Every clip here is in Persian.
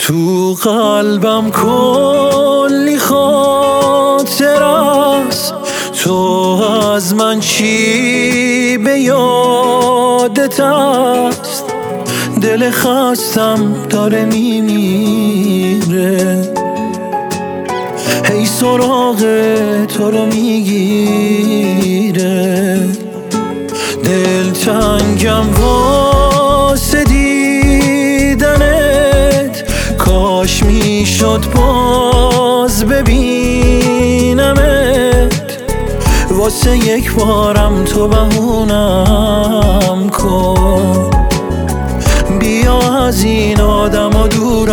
تو قلبم کلی خاطر است، تو از من چی به یادت است؟ دل خستم داره میمیره، هی سراغ تو رو میگیره. دلتنگم واسه دیدنت، کاش میشد باز ببینمت. واسه یک بارم تو بهونم کن، بیا از این آدم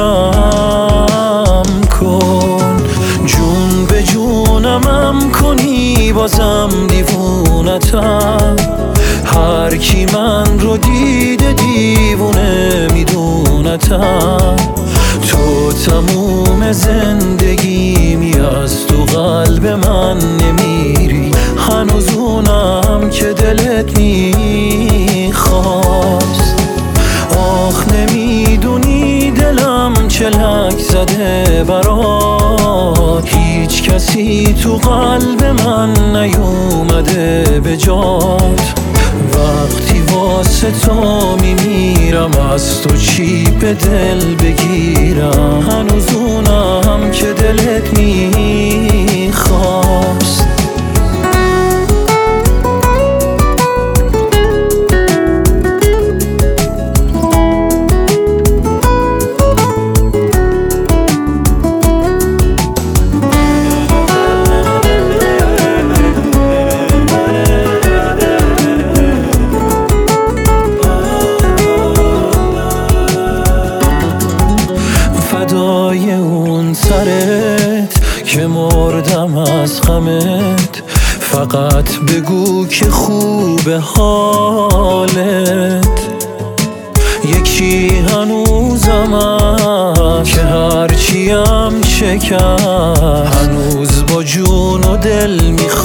دورم کن. جون به جونمم کنی بازم دیوونتم، هر کی من رو دیده دیوونه میدونتم. تو تموم زندگیمی از تو قلب من نمیری، هنوز اونم که دلت میخواست. آخ نمیدونی دلم چلک زده برات، هیچ کسی تو قلب من نیومده به جات. وقتی واسه تو میمیرم از تو چی به دل بگیرم، هنوز اونم که دلت میخواست. فدای اون سرت که مردم از غمت، فقط بگو که خوب حالت. یکی هنوزم هست که هرچیم شکست، هنوز با جون و دل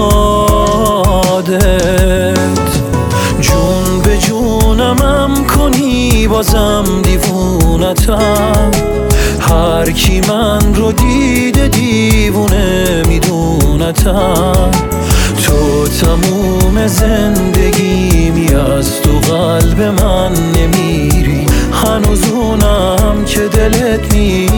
میخوادت. جون به جونمم کنی بازم دیوونتم، هر کی من رو دیده دیوونه میدونتم. تو تموم زندگیمی از تو قلب من نمیری، هنوز اونم که دلت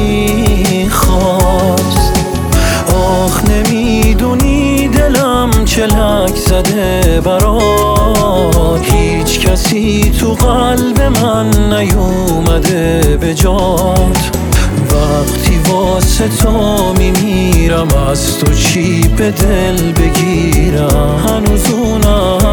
میخواست. آخ نمیدونی دلم چلک زده برات، هیچ کسی تو قلب من نیومده به جات. وقتی واسه تو میمیرم از تو چی به دل بگیرم، هنوز اونم